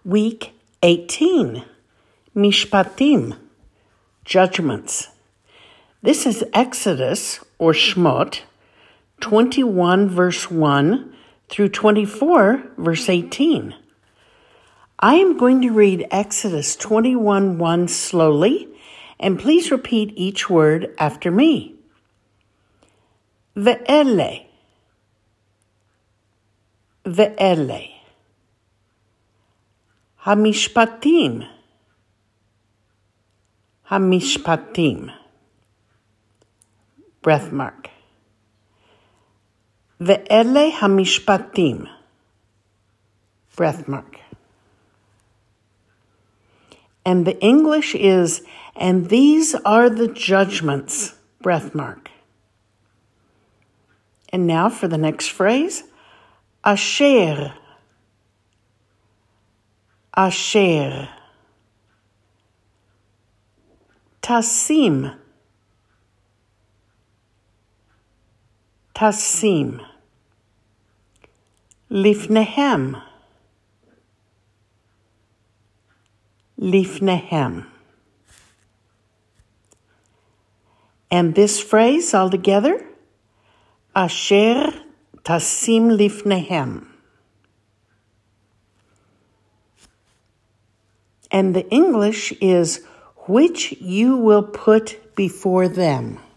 Week 18, Mishpatim, Judgments. This is Exodus, or Shmot, 21 verse 1 through 24 verse 18. I am going to read Exodus 21:1 slowly, and please repeat each word after me. Ve'ele, ve'ele. Hamishpatim, hamishpatim. Breath mark. Ve'ele hamishpatim. Breath mark. And the English is, and these are the judgments. Breath mark. And now for the next phrase. Asher. Asher. Tasim. Tasim. Lifnehem. Lifnehem. And this phrase all together, Asher tasim lifnehem. And the English is, which you will put before them.